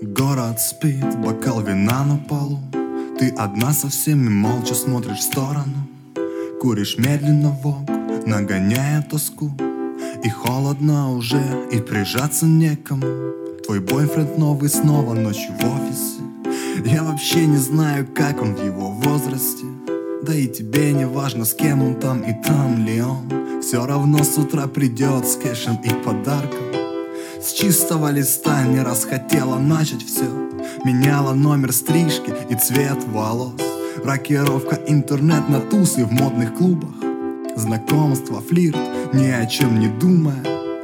Город спит, бокал вина на полу. Ты одна со всеми, молча смотришь в сторону. Куришь медленно вок, нагоняя тоску. И холодно уже, и прижаться некому. Твой бойфренд новый снова ночью в офисе. Я вообще не знаю, как он в его возрасте. Да и тебе не важно, с кем он там и там ли он. Все равно с утра придет с кэшем и подарком. С чистого листа не раз хотела начать все. Меняла номер стрижки и цвет волос. Рокировка, интернет на тусы в модных клубах. Знакомство, флирт, ни о чем не думая.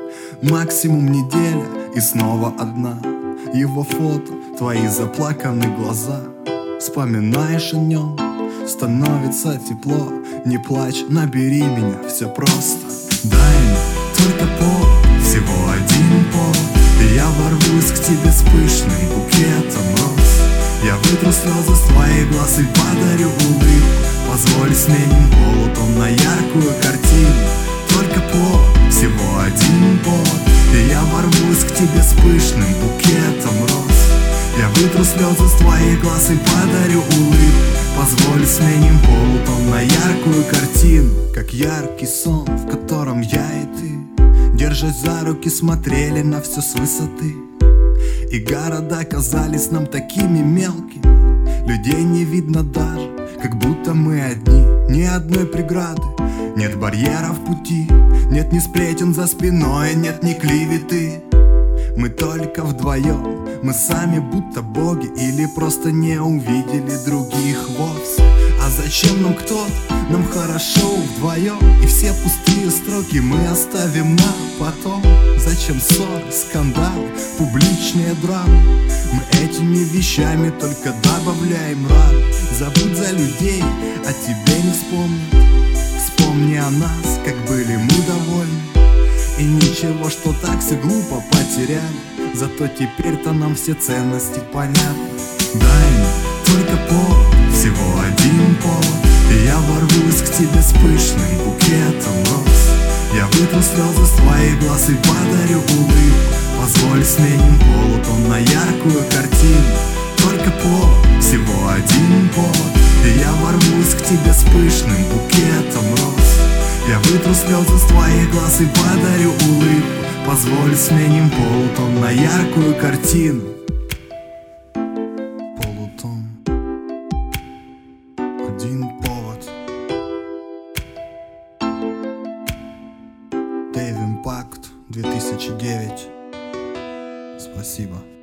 Максимум неделя и снова одна. Его фото, твои заплаканные глаза. Вспоминаешь о нем, становится тепло. Не плачь, набери меня, все просто. Дай мне только повод, всего один повод. И я ворвусь к тебе с пышным букетом роз. Я вытру слезы с твоих глаз и подарю улыбку. Позволь сменим полутон на яркую картину. Только повод, всего один повод. И я ворвусь к тебе с пышным букетом роз. Я вытру слезы с твоих глаз и подарю улыбку. Позволь сменим полутон на яркую картину. Как яркий сон, в котором я и ты, держась за руки, смотрели на все с высоты. И города казались нам такими мелкими. Людей не видно даже, как будто мы одни. Ни одной преграды, нет барьеров в пути. Нет ни сплетен за спиной, нет ни клеветы. Мы только вдвоем, мы сами будто боги. Или просто не увидели других вовсе. А зачем нам кто-то? Нам хорошо вдвоем. И все пустые строки мы оставим на потом. Зачем ссоры, скандалы, публичные драмы? Мы этими вещами только добавляем раны. Забудь за людей, о тебе не вспомнят. Вспомни о нас, как были мы довольны. И ничего, что так все глупо потеряли. Зато теперь-то нам все ценности понятны. Дай мне только повод, всего один повод. И я ворвусь к тебе с пышным букетом роз. Я вытру слезы с твоих глаз и подарю улыбку. Позволь сменим полутон на яркую картину. Только повод, всего один повод. И я ворвусь к тебе с пышным букетом роз. Я вытру слезы с твоих глаз и подарю улыбку. Позволь сменим полутон на яркую картину. Полутон, один повод. Dave Impact 2009. Спасибо.